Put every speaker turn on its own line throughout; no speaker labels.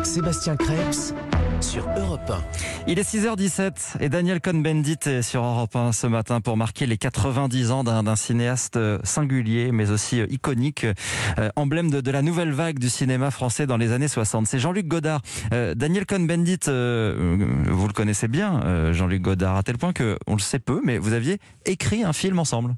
Sébastien Krebs sur Europe 1.
Il est 6h17 et Daniel Cohn-Bendit est sur Europe 1 ce matin pour marquer les 90 ans d'un cinéaste singulier mais aussi iconique, emblème de la nouvelle vague du cinéma français dans les années 60. C'est Jean-Luc Godard. Daniel Cohn-Bendit, vous le connaissez bien, Jean-Luc Godard, à tel point qu'on le sait peu, mais vous aviez écrit un film ensemble.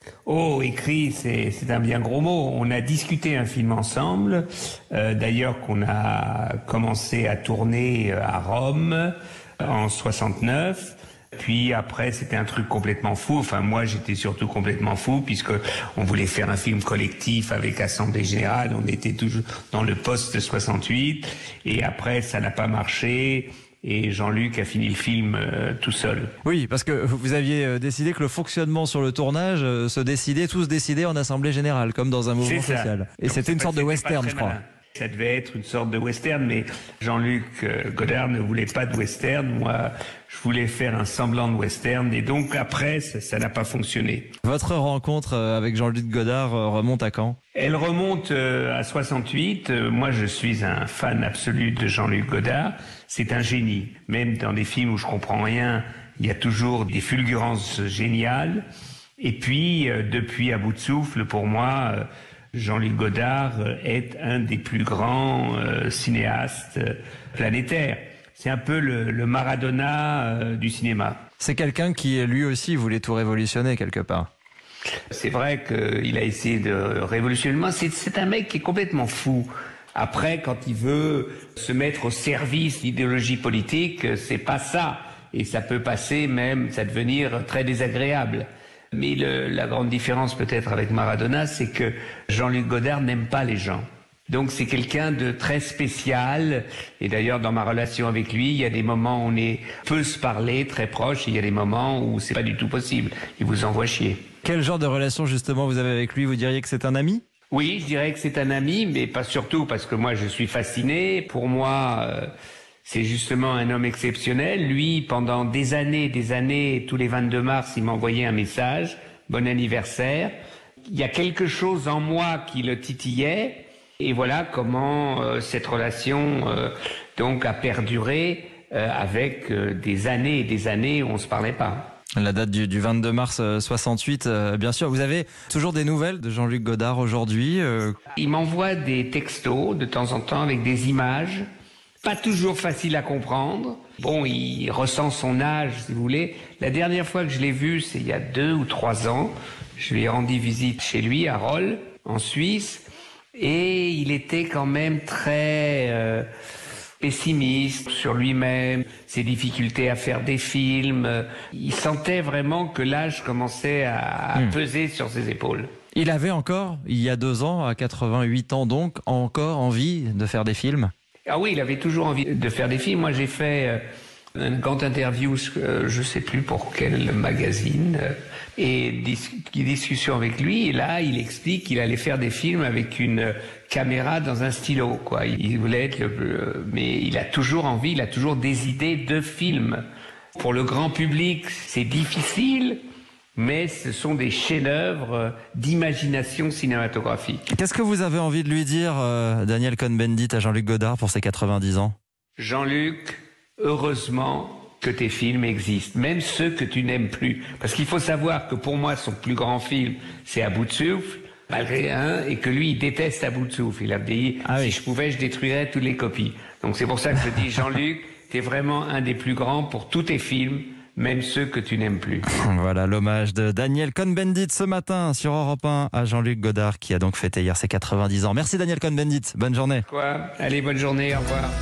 Oh, écrit, c'est un bien gros mot. On a discuté un film ensemble, d'ailleurs qu'on a commencé à tourner à Rome en 69. Puis après, c'était un truc complètement fou. Enfin, moi, j'étais surtout complètement fou puisque on voulait faire un film collectif avec Assemblée Générale. On était toujours dans le post-68. Et après, ça n'a pas marché. Et Jean-Luc a fini le film tout seul.
Oui, parce que vous aviez décidé que le fonctionnement sur le tournage se décidait, tout se décidait en Assemblée Générale, comme dans un mouvement social. Et c'était une sorte de western, je crois.
Ça devait être une sorte de western, mais Jean-Luc Godard ne voulait pas de western. Moi, je voulais faire un semblant de western. Et donc après, ça n'a pas fonctionné.
Votre rencontre avec Jean-Luc Godard remonte à quand ?
Elle remonte à 68. Moi, je suis un fan absolu de Jean-Luc Godard. C'est un génie. Même dans des films où je comprends rien, il y a toujours des fulgurances géniales. Et puis, depuis À bout de souffle, pour moi, Jean-Luc Godard est un des plus grands cinéastes planétaires. C'est un peu le Maradona du cinéma.
C'est quelqu'un qui, lui aussi, voulait tout révolutionner quelque part.
C'est vrai qu'il a essayé de révolutionner. Moi, c'est un mec qui est complètement fou. Après, quand il veut se mettre au service d'idéologie politique, c'est pas ça. Et ça peut passer même, ça devenir très désagréable. Mais la grande différence peut-être avec Maradona, c'est que Jean-Luc Godard n'aime pas les gens. Donc c'est quelqu'un de très spécial. Et d'ailleurs, dans ma relation avec lui, il y a des moments où on peut se parler très proche, et il y a des moments où c'est pas du tout possible. Il vous envoie chier.
Quel genre de relation justement vous avez avec lui ? Vous diriez que c'est un ami ?
Oui, je dirais que c'est un ami, mais pas surtout parce que moi je suis fasciné. Pour moi, c'est justement un homme exceptionnel. Lui, pendant des années, tous les 22 mars, il m'envoyait un message, bon anniversaire. Il y a quelque chose en moi qui le titillait, et voilà comment cette relation donc a perduré avec des années et des années où on se parlait pas.
La date du 22 mars 68, bien sûr. Vous avez toujours des nouvelles de Jean-Luc Godard aujourd'hui ?
Il m'envoie des textos de temps en temps avec des images, pas toujours faciles à comprendre. Bon, il ressent son âge, si vous voulez. La dernière fois que je l'ai vu, c'est il y a 2 ou 3 ans. Je lui ai rendu visite chez lui, à Rolle, en Suisse. Et il était quand même très pessimiste sur lui-même, ses difficultés à faire des films. Il sentait vraiment que l'âge commençait à peser sur ses épaules.
Il avait encore, il y a 2 ans, à 88 ans donc, encore envie de faire des films ?
Ah oui, il avait toujours envie de faire des films. Moi, j'ai fait un grand interview, je sais plus pour quel magazine, et discussion avec lui. Et là, il explique qu'il allait faire des films avec une caméra dans un stylo, quoi. Il voulait être mais il a toujours envie, il a toujours des idées de films. Pour le grand public, c'est difficile, mais ce sont des chefs-d'œuvre d'imagination cinématographique.
Qu'est-ce que vous avez envie de lui dire, Daniel Cohn-Bendit, à Jean-Luc Godard pour ses 90 ans ?
Jean-Luc, heureusement que tes films existent, même ceux que tu n'aimes plus. Parce qu'il faut savoir que pour moi, son plus grand film, c'est À bout de souffle, malgré et que lui, il déteste À bout de souffle. Il a dit, si je pouvais, je détruirais toutes les copies. Donc c'est pour ça que je dis, Jean-Luc, t'es vraiment un des plus grands pour tous tes films, même ceux que tu n'aimes plus.
Voilà l'hommage de Daniel Cohn-Bendit ce matin sur Europe 1 à Jean-Luc Godard qui a donc fêté hier ses 90 ans. Merci Daniel Cohn-Bendit, bonne journée.
Allez, bonne journée, au revoir.